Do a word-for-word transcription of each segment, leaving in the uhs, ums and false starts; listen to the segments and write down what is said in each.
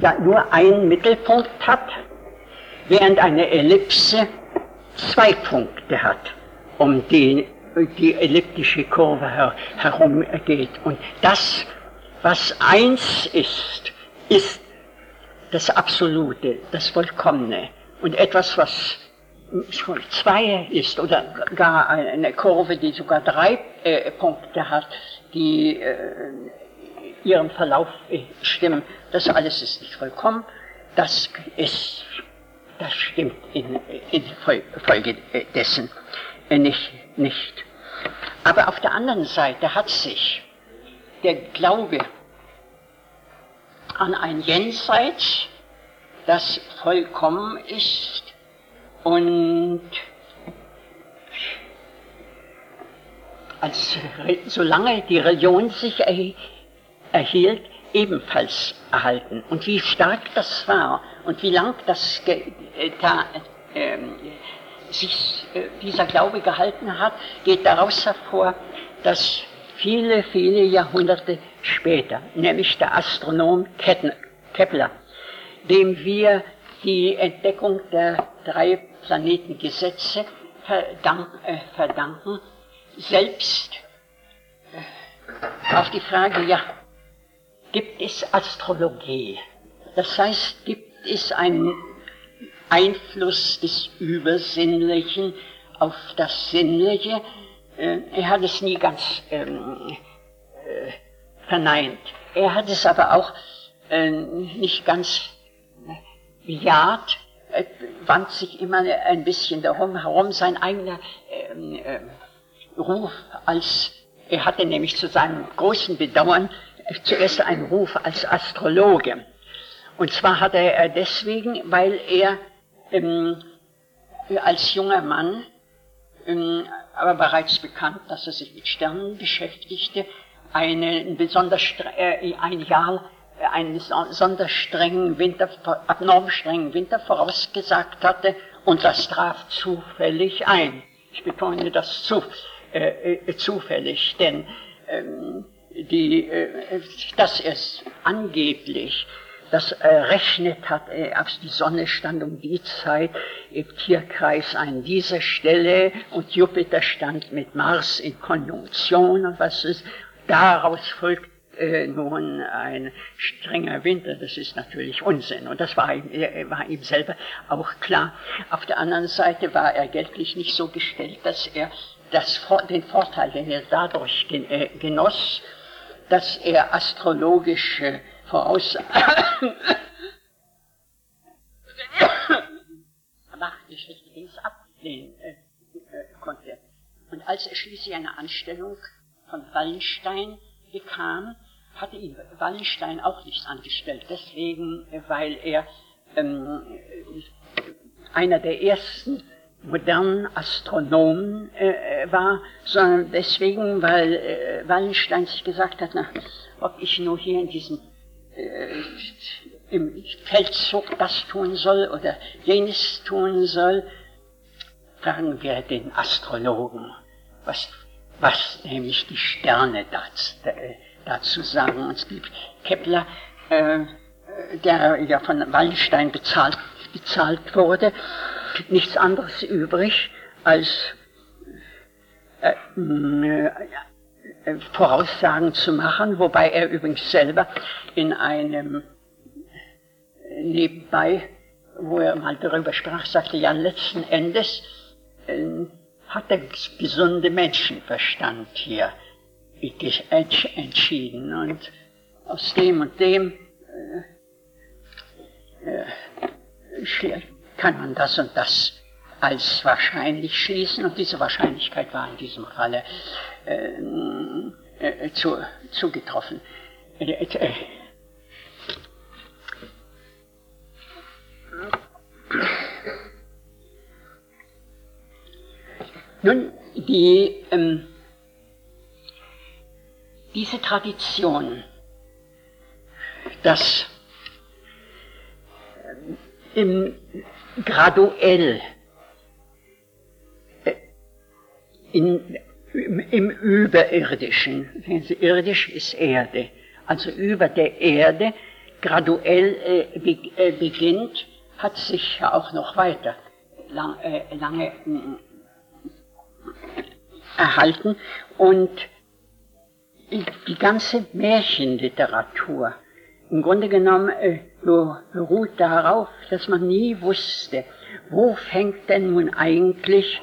da nur einen Mittelpunkt hat, während eine Ellipse zwei Punkte hat, um die die elliptische Kurve her, herum geht. Und das, was eins ist, ist das Absolute, das Vollkommene. Und etwas, was zwei ist, oder gar eine Kurve, die sogar drei äh, Punkte hat, die äh, ihrem Verlauf äh, stimmen, das alles ist nicht vollkommen, das ist, das stimmt in, in Folge dessen äh, nicht, nicht. Aber auf der anderen Seite hat sich der Glaube an ein Jenseits, das vollkommen ist und als, solange die Religion sich er, erhielt, ebenfalls erhalten. Und wie stark das war und wie lang das ge, da, äh, sich äh, dieser Glaube gehalten hat, geht daraus hervor, dass viele, viele Jahrhunderte später, nämlich der Astronom Kepler, dem wir die Entdeckung der drei Planetengesetze verdank, äh, verdanken, selbst äh, auf die Frage, ja, gibt es Astrologie? Das heißt, gibt es einen Einfluss des Übersinnlichen auf das Sinnliche? Äh, er hat es nie ganz ähm, äh, verneint. Er hat es aber auch äh, nicht ganz bejaht, äh, wand sich immer ein bisschen darum herum, sein eigener ähm, äh, Ruf als, er hatte nämlich zu seinem großen Bedauern zuerst einen Ruf als Astrologe. Und zwar hatte er deswegen, weil er ähm, als junger Mann, ähm, aber bereits bekannt, dass er sich mit Sternen beschäftigte, einen besonders äh, ein Jahr einen besonders strengen Winter, abnorm strengen Winter vorausgesagt hatte, und das traf zufällig ein. Ich betone das zu, äh, äh, zufällig, denn ähm, die, äh, dass es angeblich das errechnet hat, äh, als die Sonne stand um die Zeit im Tierkreis an dieser Stelle und Jupiter stand mit Mars in Konjunktion und was ist, daraus folgt äh, nun ein strenger Winter, das ist natürlich Unsinn und das war ihm, äh, war ihm selber auch klar. Auf der anderen Seite war er geldlich nicht so gestellt, dass er das, den Vorteil, den er dadurch gen, äh, genoss, dass er astrologische Voraussagen ablehnen äh, äh, konnte. Und als er schließlich eine Anstellung von Wallenstein bekam, hatte ihn Wallenstein auch nichts angestellt. Deswegen, weil er ähm, einer der ersten modernen Astronomen äh, war, sondern deswegen, weil äh, Wallenstein sich gesagt hat, na, ob ich nur hier in diesem äh, im Feldzug das tun soll oder jenes tun soll, fragen wir den Astrologen, was, was nämlich die Sterne dazu, dazu sagen. Und es gibt Kepler, äh, der ja von Wallenstein bezahlt, bezahlt wurde, nichts anderes übrig, als äh, äh, Voraussagen zu machen, wobei er übrigens selber in einem nebenbei, wo er mal darüber sprach, sagte, ja, letzten Endes äh, hat der gesunde Menschenverstand hier entschieden und aus dem und dem äh, äh, kann man das und das als wahrscheinlich schließen und diese Wahrscheinlichkeit war in diesem Falle äh, äh, zu, zugetroffen. Äh, äh, Nun, die, ähm, diese Tradition, dass ähm, im, graduell äh, in, im, im Überirdischen, irdisch ist Erde, also über der Erde, graduell äh, be äh, beginnt, hat sich ja auch noch weiter lang, äh, lange äh, erhalten. Und die ganze Märchenliteratur, im Grunde genommen, äh, beruht darauf, dass man nie wusste, wo fängt denn nun eigentlich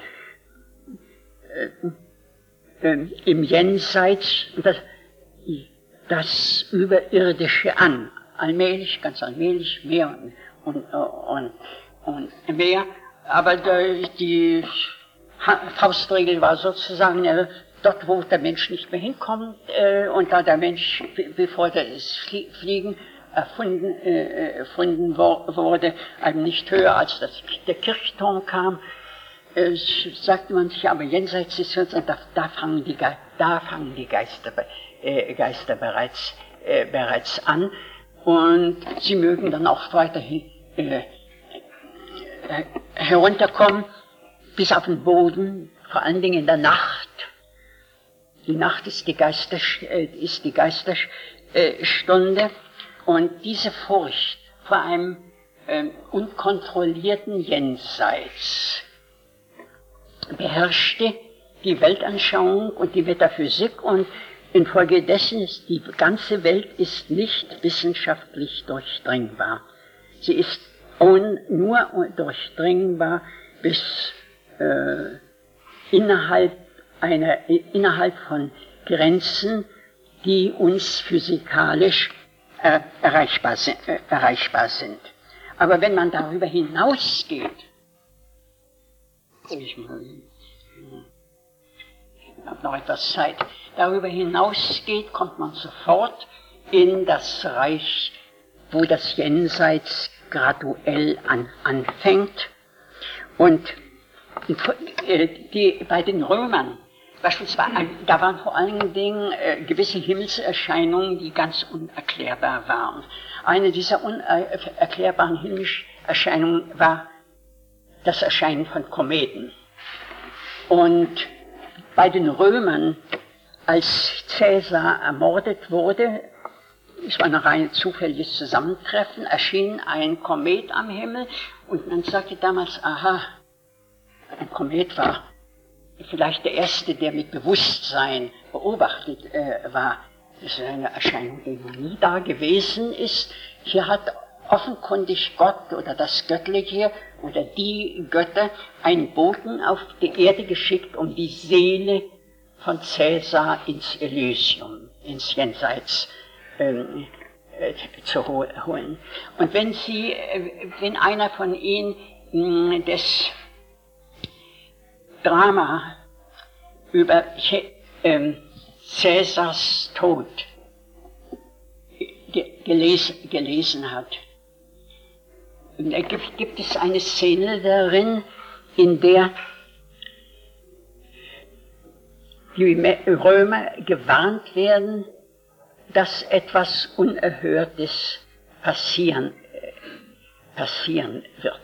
äh, äh, im Jenseits das, das Überirdische an. Allmählich, ganz allmählich, mehr und, und, und, und mehr. Aber die Faustregel war sozusagen, äh, dort, wo der Mensch nicht mehr hinkommt, äh, und da der Mensch, bevor das Fliegen erfunden, äh, erfunden wo, wurde, einem nicht höher als das, der Kirchturm kam, äh, sagte man sich, aber jenseits ist es, und da, da fangen die, da fangen die Geister, äh, Geister bereits, äh, bereits an, und sie mögen dann auch weiterhin äh, äh, herunterkommen, bis auf den Boden, vor allen Dingen in der Nacht. Die Nacht ist die, Geister, ist die Geisterstunde, und diese Furcht vor einem äh, unkontrollierten Jenseits beherrschte die Weltanschauung und die Metaphysik, und infolgedessen ist die ganze Welt ist nicht wissenschaftlich durchdringbar. Sie ist un, nur durchdringbar bis äh, innerhalb Eine, innerhalb von Grenzen, die uns physikalisch äh, erreichbar, sind, äh, erreichbar sind. Aber wenn man darüber hinausgeht, ich habe noch etwas Zeit, darüber hinausgeht, kommt man sofort in das Reich, wo das Jenseits graduell an, anfängt, und die, bei den Römern beispielsweise, da waren vor allen Dingen äh, gewisse Himmelserscheinungen, die ganz unerklärbar waren. Eine dieser unerklärbaren Himmelserscheinungen war das Erscheinen von Kometen. Und bei den Römern, als Cäsar ermordet wurde, es war ein rein zufälliges Zusammentreffen, erschien ein Komet am Himmel, und man sagte damals, aha, ein Komet war vielleicht der erste, der mit Bewusstsein beobachtet äh, war. Das ist eine Erscheinung, die noch nie da gewesen ist. Hier hat offenkundig Gott oder das Göttliche oder die Götter einen Boten auf die Erde geschickt, um die Seele von Cäsar ins Elysium, ins Jenseits ähm, äh, zu holen. Und wenn Sie, äh, wenn einer von Ihnen mh, das Drama über ähm, Cäsars Tod ge gelesen, gelesen hat, und da gibt, gibt es eine Szene darin, in der die Römer gewarnt werden, dass etwas Unerhörtes passieren, äh, passieren wird.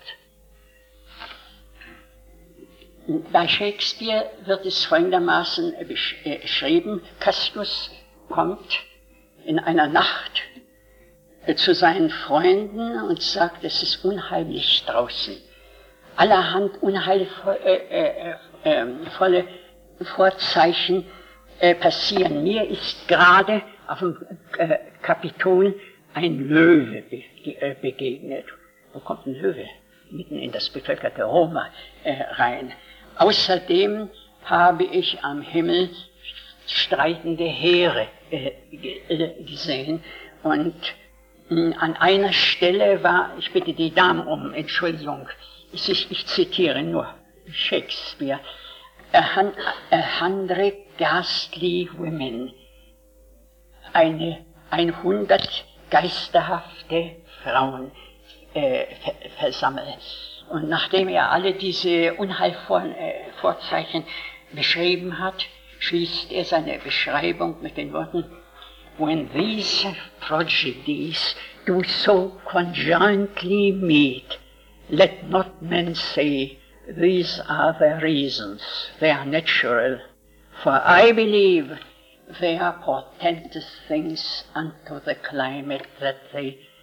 Bei Shakespeare wird es folgendermaßen beschrieben: Castus kommt in einer Nacht zu seinen Freunden und sagt, es ist unheimlich draußen. Allerhand unheilvolle äh, äh, äh, Vorzeichen äh, passieren. Mir ist gerade auf dem äh, Kapitol ein Löwe be äh, begegnet. Wo kommt ein Löwe? Mitten in das bevölkerte Rom äh, rein. Außerdem habe ich am Himmel streitende Heere äh, gesehen, und mh, an einer Stelle war, ich bitte die Damen um Entschuldigung, ich, ich zitiere nur Shakespeare, a, a hundred ghastly women, eine, ein hundert geisterhafte Frauen äh, versammelt. Und nachdem er alle diese unheilvollen äh, Vorzeichen beschrieben hat, schließt er seine Beschreibung mit den Worten: When these prodigies do so conjointly meet, let not men say, these are their reasons, they are natural, for I believe they are portentous things unto the climate that they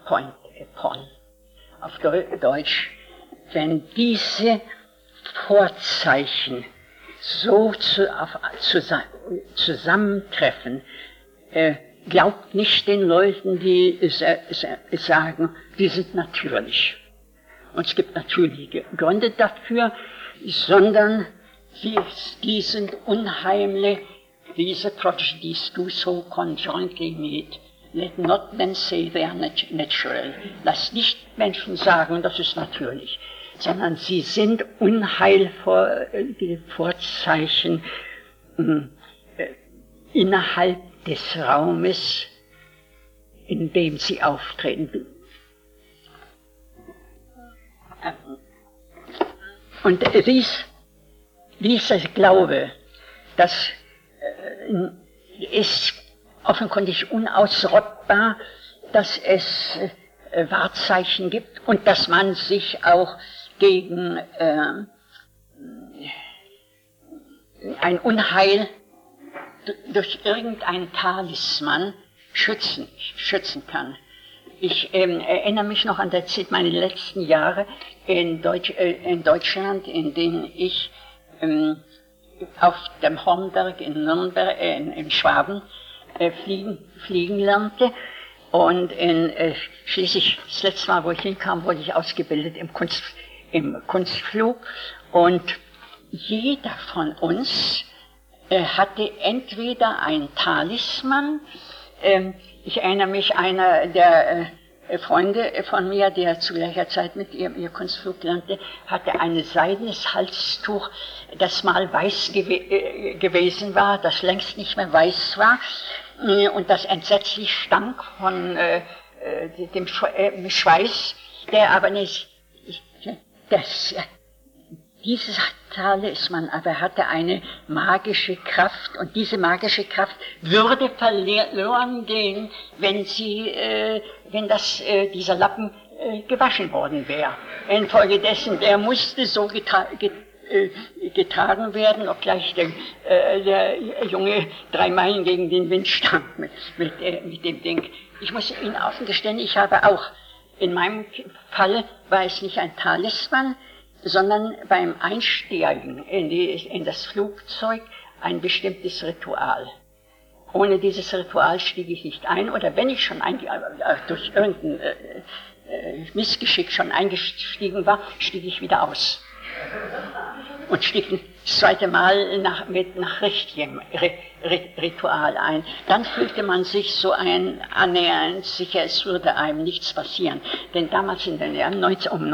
point upon. Auf Deutsch, wenn diese Vorzeichen so zu, auf, zu, zusammentreffen, äh, glaubt nicht den Leuten, die äh, sagen, die sind natürlich. Und es gibt natürliche Gründe dafür, sondern die, die sind unheimlich. These prodigies do so conjointly meet. Let not then say they are nat natural. Lass nicht Menschen sagen, das ist natürlich, sondern sie sind unheilvolle Vorzeichen äh, innerhalb des Raumes, in dem sie auftreten. Und dies, dieser Glaube, das äh, ist offenkundig unausrottbar, dass es äh, Wahrzeichen gibt und dass man sich auch gegen äh, ein Unheil durch irgendein Talisman schützen, schützen kann. Ich ähm, erinnere mich noch an der Zeit, meine letzten Jahre in, Deutsch, äh, in Deutschland, in denen ich ähm, auf dem Hornberg in Nürnberg, äh, in, in Schwaben äh, fliegen, fliegen lernte. Und in, äh, schließlich, das letzte Mal, wo ich hinkam, wurde ich ausgebildet im, Kunst, im Kunstflug. Und jeder von uns äh, hatte entweder ein Talisman. Ähm, ich erinnere mich, einer der äh, Freunde von mir, der zu gleicher Zeit mit ihr, ihr Kunstflug lernte, hatte ein seidenes Halstuch, das mal weiß gew äh, gewesen war, das längst nicht mehr weiß war. Und das entsetzlich stank von äh, dem Schweiß, der aber nicht, das, dieses Talisman aber hatte eine magische Kraft und diese magische Kraft würde verloren gehen, wenn sie, äh, wenn das, äh, dieser Lappen äh, gewaschen worden wäre. Infolgedessen, der musste so getragen getragen werden, obgleich der, äh, der Junge drei Meilen gegen den Wind stand mit, mit, äh, mit dem Ding. Ich muss Ihnen offen gestehen, ich habe auch, in meinem Fall war es nicht ein Talisman, sondern beim Einsteigen in, die, in das Flugzeug ein bestimmtes Ritual. Ohne dieses Ritual stieg ich nicht ein, oder wenn ich schon ein, äh, durch irgendein äh, äh, Missgeschick schon eingestiegen war, stieg ich wieder aus. Und stieg das zweite Mal nach, mit nach richtigem Ritual ein. Dann fühlte man sich so ein annähernd sicher, es würde einem nichts passieren. Denn damals in den Jahren um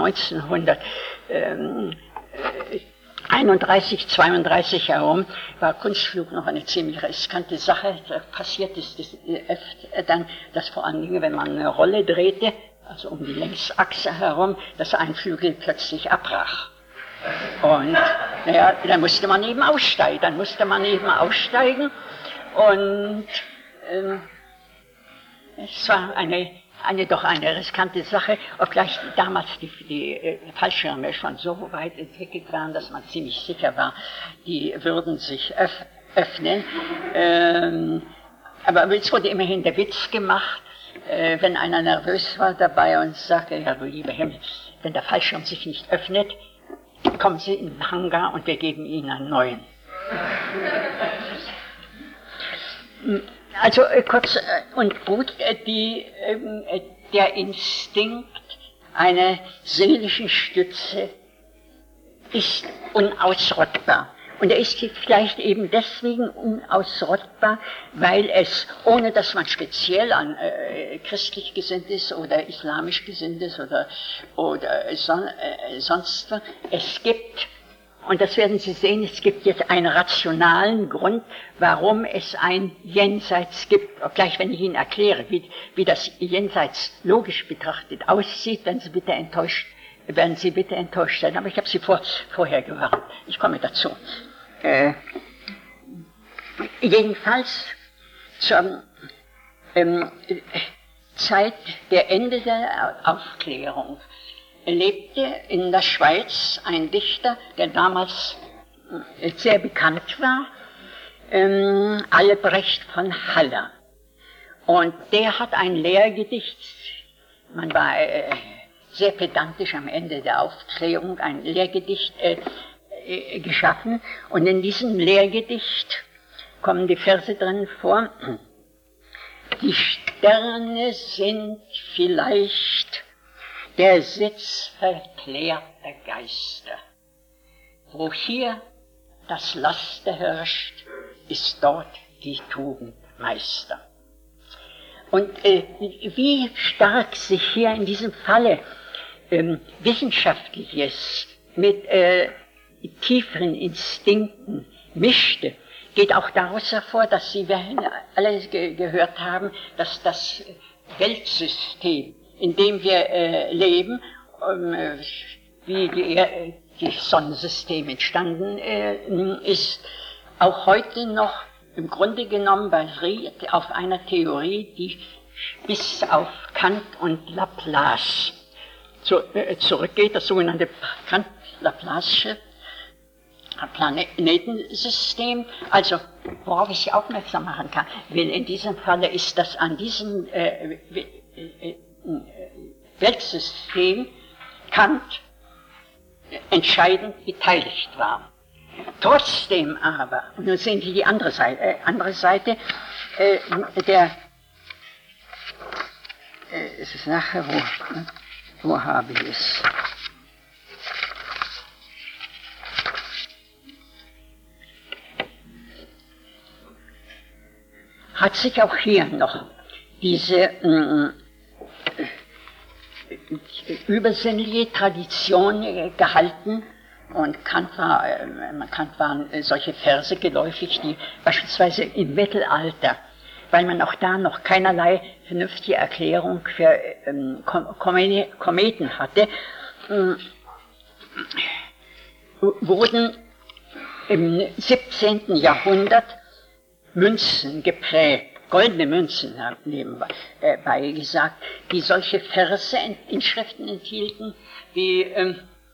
neunzehnhunderteinunddreißig, zweiunddreißig herum war Kunstflug noch eine ziemlich riskante Sache. Da passiert es das, äh, dann, dass vor allen Dingen, wenn man eine Rolle drehte, also um die Längsachse herum, dass ein Flügel plötzlich abbrach. Und naja, dann musste man eben aussteigen, dann musste man eben aussteigen und ähm, es war eine, eine doch eine riskante Sache, obgleich damals die, die äh, Fallschirme schon so weit entwickelt waren, dass man ziemlich sicher war, die würden sich öff öffnen. Ähm, aber es wurde immerhin der Witz gemacht, äh, wenn einer nervös war dabei und sagte, ja du lieber Himmel, wenn der Fallschirm sich nicht öffnet, kommen Sie in den Hangar und wir geben Ihnen einen neuen. Also äh, kurz äh, und gut, äh, die, äh, der Instinkt einer seelischen Stütze ist unausrottbar. Und er ist vielleicht eben deswegen unausrottbar, weil es, ohne dass man speziell an äh, christlich gesinnt ist oder islamisch gesinnt ist oder, oder son, äh, sonst was, es gibt, und das werden Sie sehen, es gibt jetzt einen rationalen Grund, warum es ein Jenseits gibt. Obgleich, wenn ich Ihnen erkläre, wie, wie das Jenseits logisch betrachtet aussieht, werden Sie bitte enttäuscht, werden Sie bitte enttäuscht sein. Aber ich habe Sie vor, vorher gewarnt. Ich komme dazu. Äh, jedenfalls zur ähm, Zeit der Ende der Aufklärung lebte in der Schweiz ein Dichter, der damals äh, sehr bekannt war, ähm, Albrecht von Haller. Und der hat ein Lehrgedicht man war äh, sehr pedantisch am Ende der Aufklärung, ein Lehrgedicht äh, äh, geschaffen. Und in diesem Lehrgedicht kommen die Verse drin vor. Die Sterne sind vielleicht der Sitz verklärter Geister. Wo hier das Laster herrscht, ist dort die Tugend Meister. Und äh, wie stark sich hier in diesem Falle ähm, Wissenschaftliches mit äh, tieferen Instinkten mischte, geht auch daraus hervor, dass Sie alle ge gehört haben, dass das Weltsystem, in dem wir äh, leben, ähm, äh, wie die, äh, die Sonnensystem entstanden äh, ist, auch heute noch im Grunde genommen basiert auf einer Theorie, die bis auf Kant und Laplace zu, äh, zurückgeht, das sogenannte Kant-Laplace Planetensystem. Also, worauf ich Sie aufmerksam machen kann, weil in diesem Falle ist, dass an diesem äh, äh, äh, Weltsystem Kant entscheidend beteiligt war. Trotzdem aber, und nun sehen Sie die andere Seite, äh, andere Seite äh, der, äh, es ist nachher, wo, wo habe ich es? Hat sich auch hier noch diese äh, übersinnliche Tradition äh, gehalten. Und Kant war, äh, Kant waren äh, solche Verse geläufig, die beispielsweise im Mittelalter, weil man auch da noch keinerlei vernünftige Erklärung für ähm, Kometen hatte, äh, wurden im siebzehnten Jahrhundert Münzen geprägt, goldene Münzen nebenbei gesagt, die solche Verse in, in Schriften enthielten, wie ähm,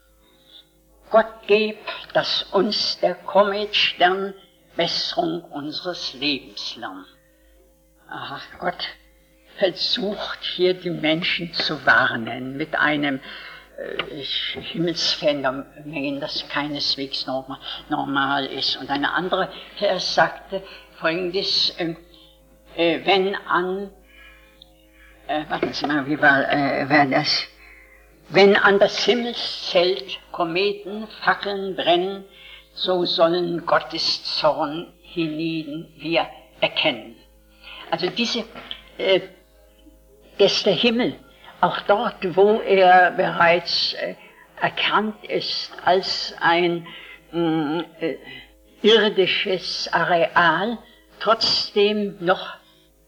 Gott geb, dass uns der Kometstern Besserung unseres Lebens lernt. Ach, Gott versucht hier die Menschen zu warnen mit einem äh, Himmelsphänomen, das keineswegs normal, normal ist. Und eine andere Vers sagte Folgendes, äh, äh, wenn an, äh, warten Sie mal, wie war, äh, war das? Wenn an das Himmelszelt Kometen, Fackeln brennen, so sollen Gottes Zorn hienieden wir erkennen. Also diese, äh, dass der Himmel, auch dort, wo er bereits äh, erkannt ist als ein mh, äh, irdisches Areal, trotzdem noch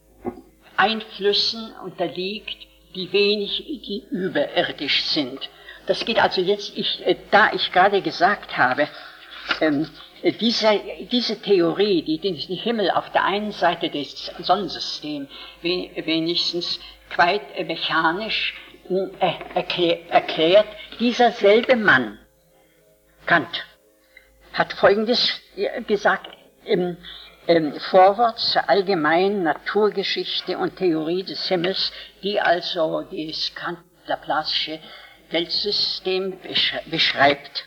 Einflüssen unterliegt, die wenig, die überirdisch sind. Das geht also jetzt, ich, da ich gerade gesagt habe, ähm, diese, diese Theorie, die den Himmel auf der einen Seite des Sonnensystems wenigstens quite mechanisch äh, erklär, erklärt, dieser selbe Mann, Kant, hat Folgendes gesagt im, im Vorwort zur allgemeinen Naturgeschichte und Theorie des Himmels, die also das Kant-Laplace'sche Weltsystem beschreibt.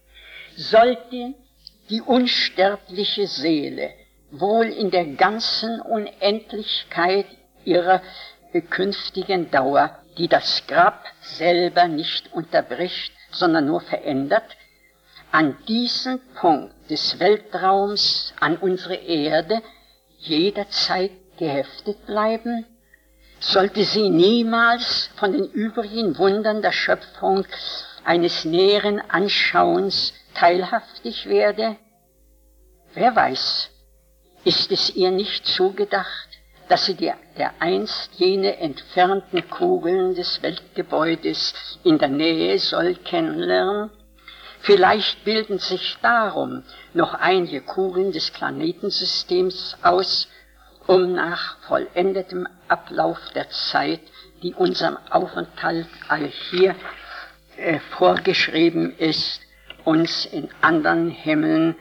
Sollte die unsterbliche Seele wohl in der ganzen Unendlichkeit ihrer künftigen Dauer, die das Grab selber nicht unterbricht, sondern nur verändert, an diesen Punkt des Weltraums, an unsere Erde, jederzeit geheftet bleiben? Sollte sie niemals von den übrigen Wundern der Schöpfung eines näheren Anschauens teilhaftig werde? Wer weiß, ist es ihr nicht zugedacht, dass sie der, der einst jene entfernten Kugeln des Weltgebäudes in der Nähe soll kennenlernen? Vielleicht bilden sich darum noch einige Kugeln des Planetensystems aus, um nach vollendetem Ablauf der Zeit, die unserem Aufenthalt all hier äh, vorgeschrieben ist, uns in anderen Himmeln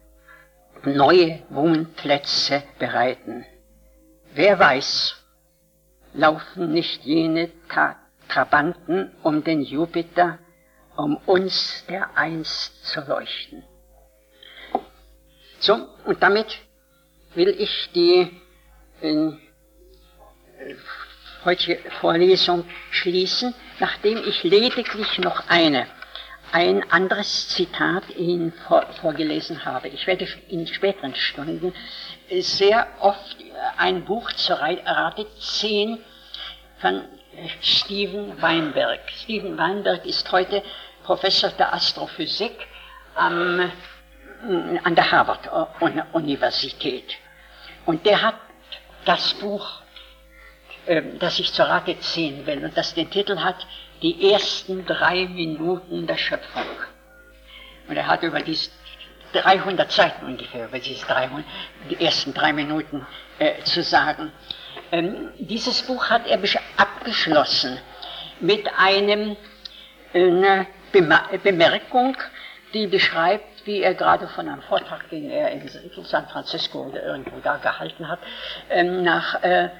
neue Wohnplätze bereiten. Wer weiß, laufen nicht jene Ta- Trabanten um den Jupiter, um uns dereinst zu leuchten. So, und damit will ich die äh, heutige Vorlesung schließen, nachdem ich lediglich noch eine, ein anderes Zitat Ihnen vor, vorgelesen habe. Ich werde in späteren Stunden sehr oft ein Buch zur Rate ziehen von Steven Weinberg. Steven Weinberg ist heute Professor der Astrophysik am, an der Harvard-Universität. Und der hat das Buch, äh, das ich zur Rate ziehen will, und das den Titel hat, Die ersten drei Minuten der Schöpfung. Und er hat über diese dreihundert Seiten ungefähr, über diese dreihundert, die ersten drei Minuten äh, zu sagen. Ähm, dieses Buch hat er abgeschlossen mit einem, einer Bemerkung, die beschreibt, wie er gerade von einem Vortrag, den er in San Francisco oder irgendwo da gehalten hat, ähm, nach äh,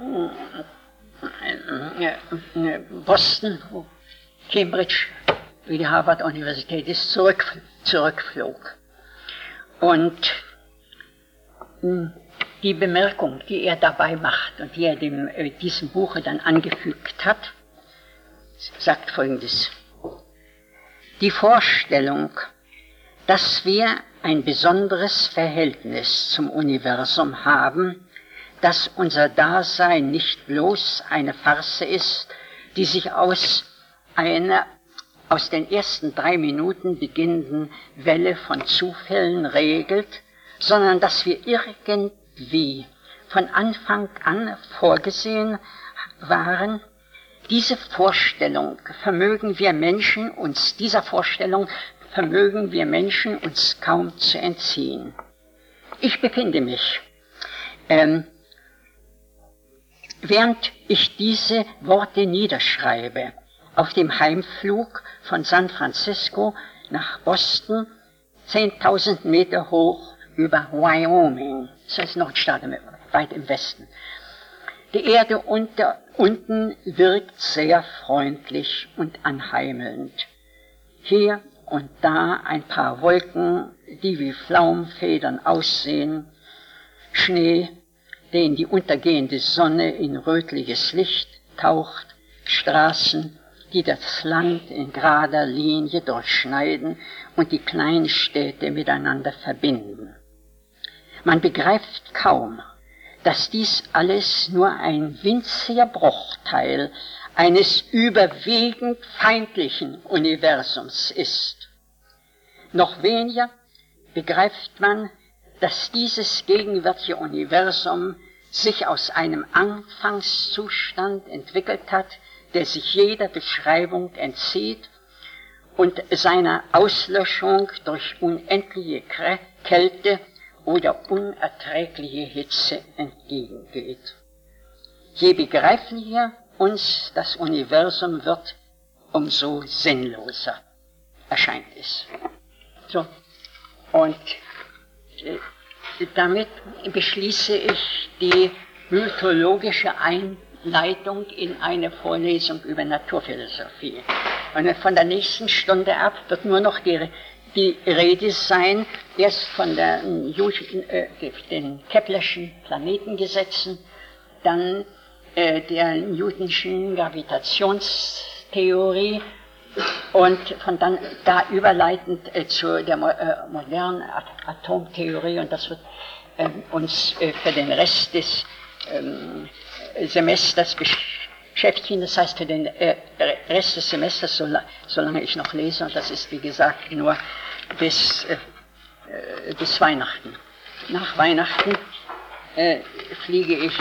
äh, Boston, wo Cambridge, wie die Harvard-Universität ist, zurück, zurückflog. Und mh, die Bemerkung, die er dabei macht und die er dem, äh, diesem Buche dann angefügt hat, sagt Folgendes. Die Vorstellung, dass wir ein besonderes Verhältnis zum Universum haben, dass unser Dasein nicht bloß eine Farce ist, die sich aus einer aus den ersten drei Minuten beginnenden Welle von Zufällen regelt, sondern dass wir irgendwie von Anfang an vorgesehen waren. Diese Vorstellung vermögen wir Menschen uns, dieser Vorstellung vermögen wir Menschen uns kaum zu entziehen. Ich befinde mich, ähm, während ich diese Worte niederschreibe, auf dem Heimflug von San Francisco nach Boston, zehntausend Meter hoch über Wyoming, das ist noch ein Staat weit im Westen. Die Erde unter, unten wirkt sehr freundlich und anheimelnd. Hier und da ein paar Wolken, die wie Pflaumenfedern aussehen, Schnee, den die untergehende Sonne in rötliches Licht taucht, Straßen, die das Land in gerader Linie durchschneiden und die kleinen Städte miteinander verbinden. Man begreift kaum, dass dies alles nur ein winziger Bruchteil eines überwiegend feindlichen Universums ist. Noch weniger begreift man, dass dieses gegenwärtige Universum sich aus einem Anfangszustand entwickelt hat, der sich jeder Beschreibung entzieht und seiner Auslöschung durch unendliche Kälte oder unerträgliche Hitze entgegengeht. Je begreiflicher uns das Universum wird, umso sinnloser erscheint es. So, und äh, damit beschließe ich die mythologische Einleitung in eine Vorlesung über Naturphilosophie. Und von der nächsten Stunde ab wird nur noch die, die Rede sein, erst von der, äh, den Keplerschen Planetengesetzen, dann äh, der Newtonschen Gravitationstheorie und von dann da überleitend äh, zu der äh, modernen Atomtheorie, und das wird äh, uns äh, für den Rest des ähm, Semesters beschäftigen, das heißt für den äh, Rest des Semesters, sola solange ich noch lese, und das ist wie gesagt nur bis, äh, bis Weihnachten. Nach Weihnachten äh, fliege ich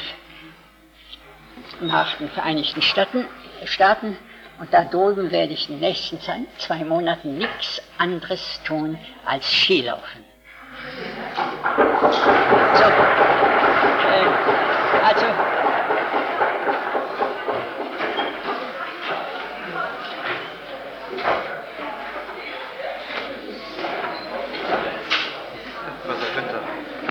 nach den Vereinigten Staaten, Staaten und da drüben werde ich in den nächsten zwei Monaten nichts anderes tun als Skilaufen.